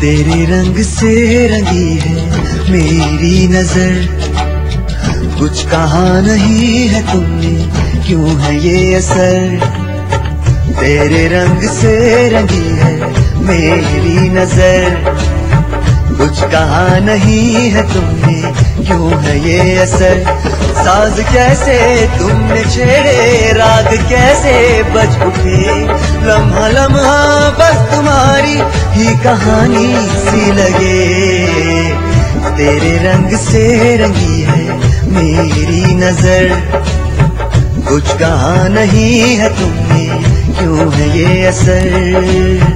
तेरे रंग से रंगी है मेरी नजर, कुछ कहा नहीं है तुमने क्यों है ये असर। तेरे रंग से रंगी है मेरी नजर, कुछ कहा नहीं है तुमने क्यों है ये असर। साज कैसे तुमने छेड़े, राग कैसे बज उठे, लम्हा लम्हा बस तुम्हारी ही कहानी सी लगे। तेरे रंग से रंगी है मेरी नजर, कुछ कहा नहीं है तुमने क्यों है ये असर।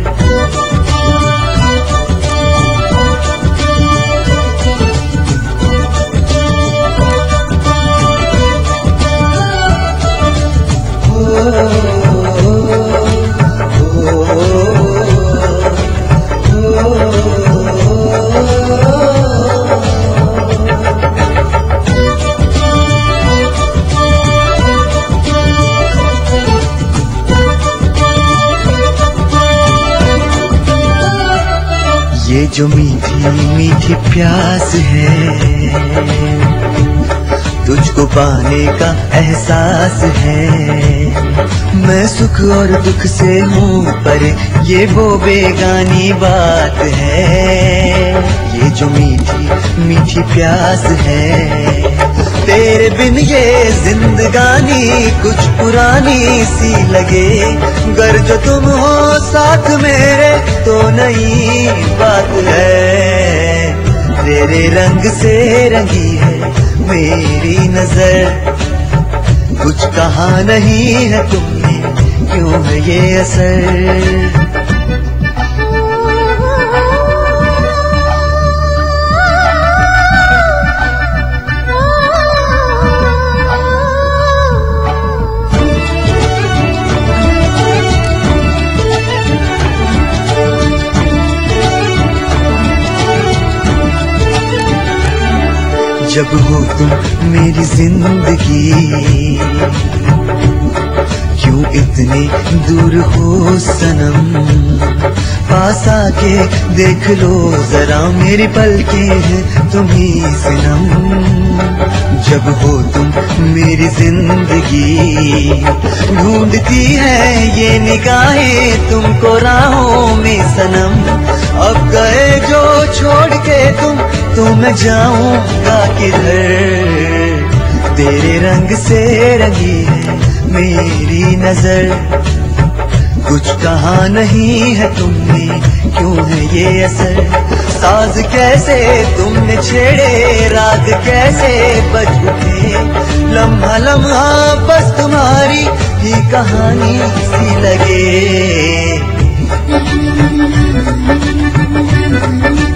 ये जो मीठी मीठी प्यास है, तुझको पाने का एहसास है। मैं सुख और दुख से हूँ पर ये वो बेगानी बात है। ये जो मीठी मीठी प्यास है, तेरे बिन ये जिंदगानी कुछ पुरानी सी लगे। गर जो तुम हो साथ मेरे तो नई बात है। तेरे रंग से रंगी है मेरी नजर, कुछ कहा नहीं है तुमने क्यों है ये असर। जब हो तुम मेरी जिंदगी, क्यों इतने दूर हो सनम। पास आके देख लो जरा मेरी पलकें हैं तुम ही सनम। जब हो तुम मेरी जिंदगी, ढूंढती है ये निगाहें तुमको राहों में सनम। अब गए जो छोड़ के तुम तो मैं जाऊंगा किधर। तेरे रंग से रंगी है मेरी नजर, कुछ कहा नहीं है तुमने क्यों है ये असर। साज कैसे तुमने छेड़े, राग कैसे बज उठे, लम्हा लम्हा बस तुम्हारी ही कहानी सी लगे।